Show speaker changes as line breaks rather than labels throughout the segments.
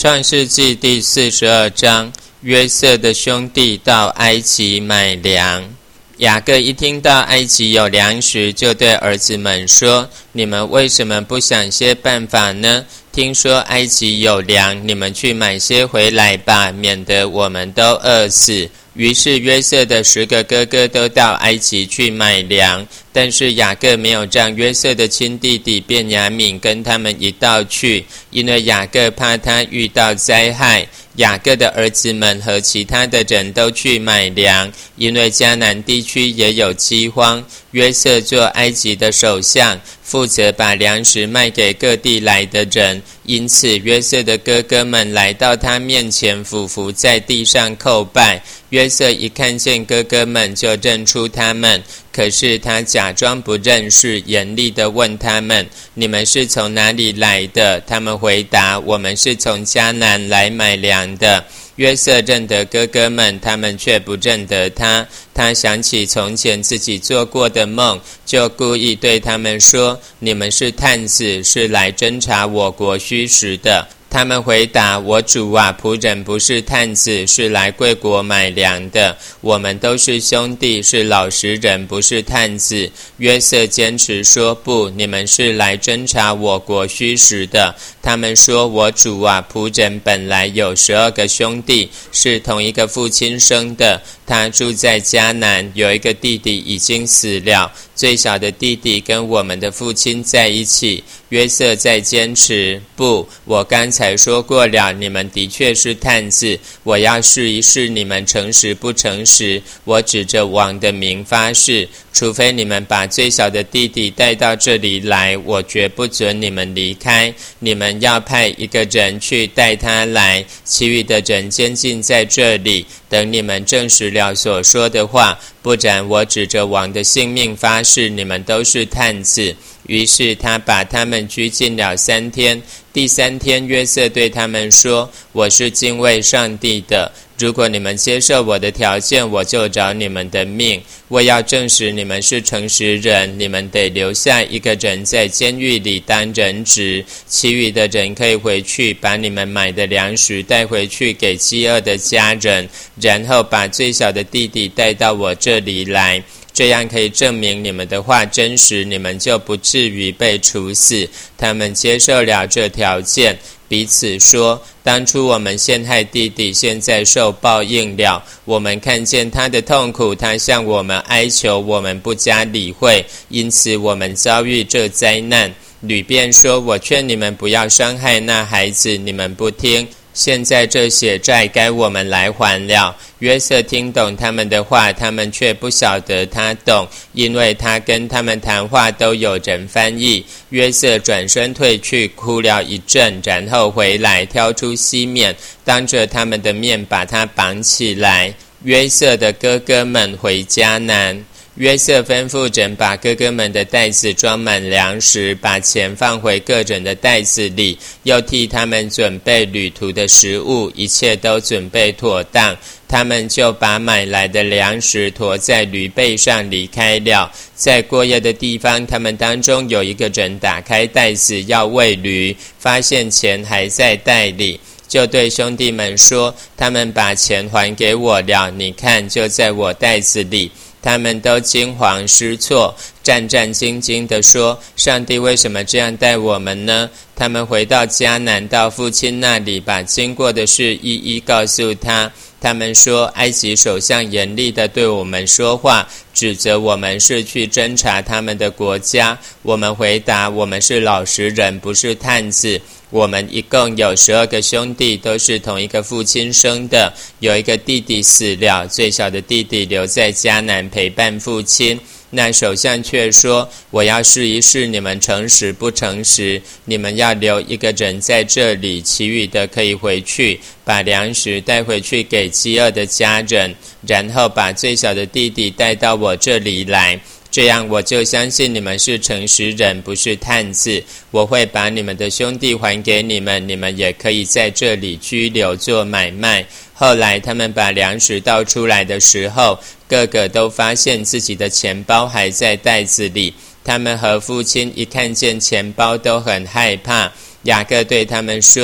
创世纪第42章，约瑟的兄弟到埃及买粮。雅各一听到埃及有粮食，就对儿子们说：你们为什么不想些办法呢？听说埃及有粮，你们去买些回来吧，免得我们都饿死。于是约瑟的10个哥哥都到埃及去买粮，但是雅各没有让约瑟的亲弟弟便雅悯跟他们一道去，因为雅各怕他遇到灾害。雅各的儿子们和其他的人都去买粮，因为迦南地区也有饥荒。约瑟做埃及的首相，负责把粮食卖给各地来的人，因此约瑟的哥哥们来到他面前，俯伏在地上叩拜。约瑟一看见哥哥们，就认出他们，可是他假装不认识，严厉地问他们：你们是从哪里来的？他们回答：我们是从迦南来买粮的。约瑟认得哥哥们，他们却不认得他。他想起从前自己做过的梦，就故意对他们说：你们是探子，是来侦查我国虚实的。他们回答：我主啊，仆人不是探子，是来贵国买粮的。我们都是兄弟，是老实人，不是探子。约瑟坚持说：不，你们是来侦查我国虚实的。他们说：我主啊，仆人本来有12个兄弟，是同一个父亲生的。他住在迦南，有一个弟弟已经死了，最小的弟弟跟我们的父亲在一起。约瑟在坚持：不，我刚才说过了，你们的确是探子，我要试一试你们诚实不诚实。我指着王的名发誓，除非你们把最小的弟弟带到这里来，我绝不准你们离开。你们要派一个人去带他来，其余的人监禁在这里，等你们证实了所说的话，不然我指着王的性命发誓，你们都是探子。于是他把他们拘禁了3天。第3天，约瑟对他们说：我是敬畏上帝的，如果你们接受我的条件，我就饶你们的命。我要证实你们是诚实人，你们得留下一个人在监狱里当人质，其余的人可以回去，把你们买的粮食带回去给饥饿的家人，然后把最小的弟弟带到我这里来。这样可以证明你们的话真实，你们就不至于被处死。他们接受了这条件，彼此说：当初我们陷害弟弟，现在受报应了。我们看见他的痛苦，他向我们哀求，我们不加理会，因此我们遭遇这灾难。吕便说：我劝你们不要伤害那孩子，你们不听。现在这血债该我们来还了。约瑟听懂他们的话，他们却不晓得他懂，因为他跟他们谈话都有人翻译。约瑟转身退去，哭了一阵，然后回来，挑出西面，当着他们的面把他绑起来。约瑟的哥哥们回迦南。约瑟吩咐人把哥哥们的袋子装满粮食，把钱放回个人的袋子里，又替他们准备旅途的食物，一切都准备妥当。他们就把买来的粮食驮在驴背上离开了。在过夜的地方，他们当中有一个人打开袋子要喂驴，发现钱还在袋里，就对兄弟们说：他们把钱还给我了，你看就在我袋子里。他们都惊惶失措，战战兢兢地说：上帝为什么这样待我们呢？他们回到迦南，到父亲那里，把经过的事一一告诉他。他们说：埃及首相严厉地对我们说话，指责我们是去侦察他们的国家。我们回答：我们是老实人，不是探子。我们一共有12个兄弟，都是同一个父亲生的。有一个弟弟死了，最小的弟弟留在迦南陪伴父亲。那首相却说：我要试一试你们诚实不诚实，你们要留一个人在这里，其余的可以回去，把粮食带回去给饥饿的家人，然后把最小的弟弟带到我这里来。这样我就相信你们是诚实人，不是探子。我会把你们的兄弟还给你们，你们也可以在这里居留做买卖。后来他们把粮食倒出来的时候，个个都发现自己的钱包还在袋子里。他们和父亲一看见钱包都很害怕。雅各对他们说：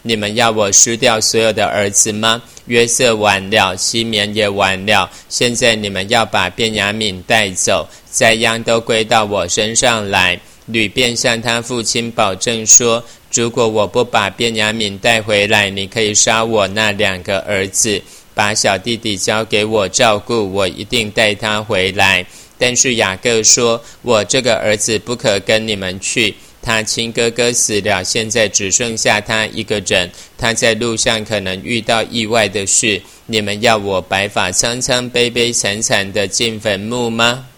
你们要我失掉所有的儿子吗？约瑟完了，西缅也完了，现在你们要把便雅悯带走，灾殃都归到我身上来。吕便向他父亲保证说，如果我不把便雅悯带回来，你可以杀我那2个儿子，把小弟弟交给我照顾，我一定带他回来。但是雅各说，我这个儿子不可跟你们去，他亲哥哥死了，现在只剩下他一个人，他在路上可能遇到意外的事，你们要我白发苍苍、悲悲惨惨的进坟墓吗？